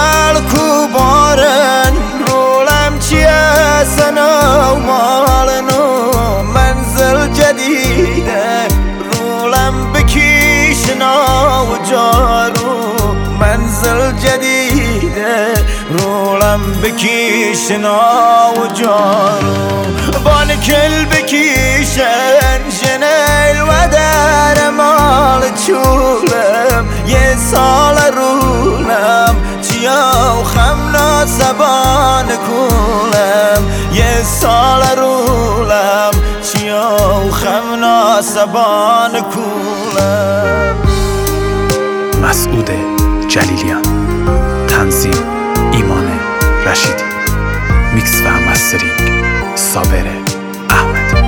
خلقو بارن رولم چیه سنا و مالنو منزل جدیده رولم بکیشنا و جارو منزل جدیده رولم بکیشنا و جارو بان کل بکیشن جنیل و در مال چولم یه سال رولم چیا و خمنا سبان کولم یه سال رولم چیا و خمنا سبان کولم. مسعود جلیلیان، تنظیم ایمان رشیدی، میکس و مسترینگ صابر احمد.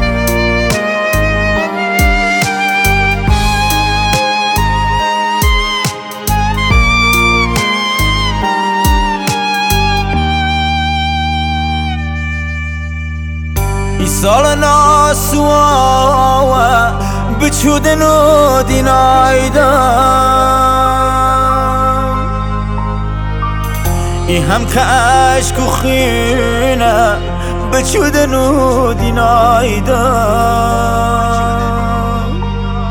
ای سال ناسوا بچودن و دینایدم ای هم که عشق و خینه بچودن و دینایدم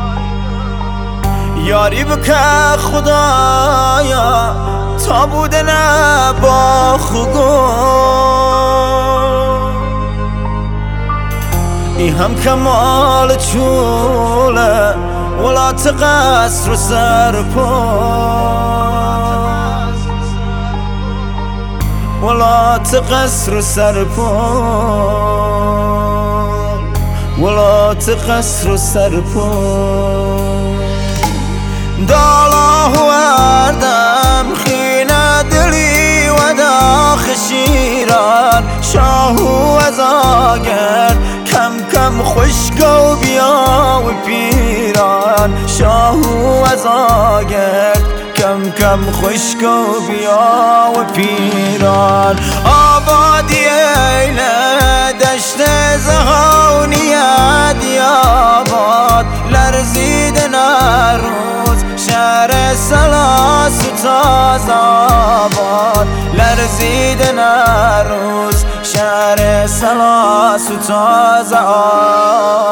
یاری بکه خدایا تا بودن با خوگم ای هم کمال چوله ولا تقصر سرپا ولا تقصر سرپا ولا تقصر سرپا دالا وردم خینه دلی و داخ شیران شاهو ازاگر کم کم خشکو بیا و پیران شاهو ازاگر کم کم خشکو بیا و پیران آبادی ایله دشت زهونی دیاباد لرزیدن روز شهر سلاس و تاز آباد لرزیدن روز شهر سلاس و تاز آباد.